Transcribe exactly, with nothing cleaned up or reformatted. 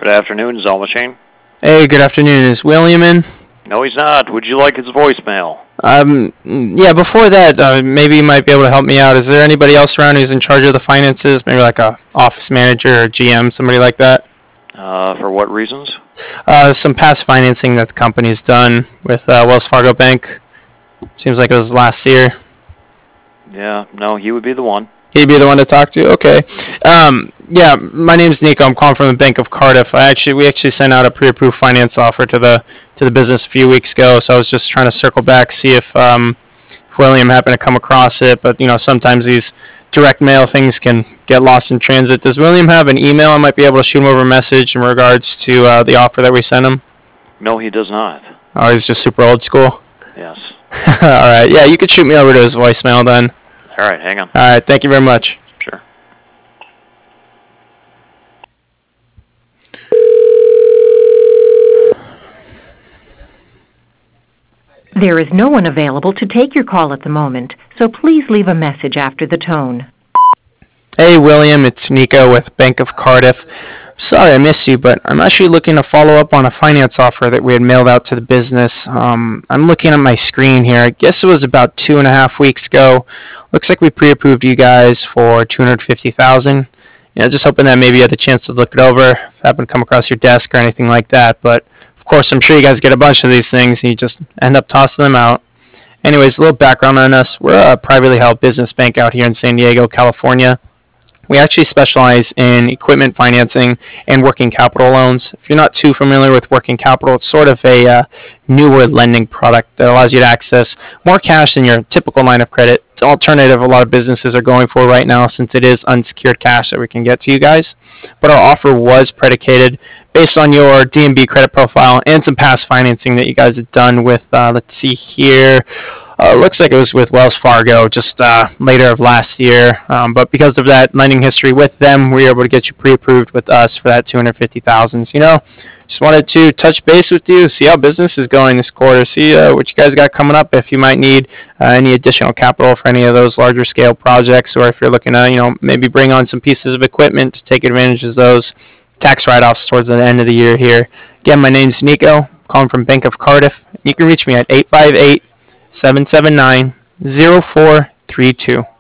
Good afternoon, Zell Machine. Hey, good afternoon. Is William in? No, he's not. Would you like his voicemail? Um, yeah, before that, uh, maybe you might be able to help me out. Is there anybody else around who's in charge of the finances? Maybe like a office manager or G M, somebody like that? Uh, for what reasons? Uh, some past financing that the company's done with uh, Wells Fargo Bank. Seems like it was last year. Yeah, no, he would be the one. He'd be the one to talk to? Okay. Um, yeah, my name's Nico. I'm calling from the Bank of Cardiff. I actually, we actually sent out a pre-approved finance offer to the to the business a few weeks ago, so I was just trying to circle back, see if, um, if William happened to come across it. But, you know, sometimes these direct mail things can get lost in transit. Does William have an email? I might be able to shoot him over a message in regards to uh, the offer that we sent him. No, he does not. Oh, he's just super old school? Yes. All right. Yeah, you could shoot me over to his voicemail then. All right, hang on. All right, thank you very much. Sure. There is no one available to take your call at the moment, so please leave a message after the tone. Hey, William, it's Nico with Bank of Cardiff. Sorry I missed you, but I'm actually looking to follow up on a finance offer that we had mailed out to the business. Um, I'm looking at my screen here. I guess it was about two and a half weeks ago. Looks like we pre-approved you guys for two hundred fifty thousand dollars. You know, just hoping that maybe you had the chance to look it over, if it happened to come across your desk or anything like that. But of course, I'm sure you guys get a bunch of these things, and you just end up tossing them out. Anyways, a little background on us. We're a privately held business bank out here in San Diego, California. We actually specialize in equipment financing and working capital loans. If you're not too familiar with working capital, it's sort of a uh, newer lending product that allows you to access more cash than your typical line of credit. It's an alternative a lot of businesses are going for right now, since it is unsecured cash that we can get to you guys. But our offer was predicated based on your D and B credit profile and some past financing that you guys have done with, uh, let's see here, Uh, looks like it was with Wells Fargo just uh, later of last year. Um, but because of that lending history with them, we were able to get you pre-approved with us for that two hundred fifty thousand dollars. You know, just wanted to touch base with you, see how business is going this quarter, see uh, what you guys got coming up, if you might need uh, any additional capital for any of those larger scale projects, or if you're looking to, you know, maybe bring on some pieces of equipment to take advantage of those tax write-offs towards the end of the year here. Again, my name's Nico, calling from Bank of Cardiff. You can reach me at eight five eight, seven seven nine, zero four three two.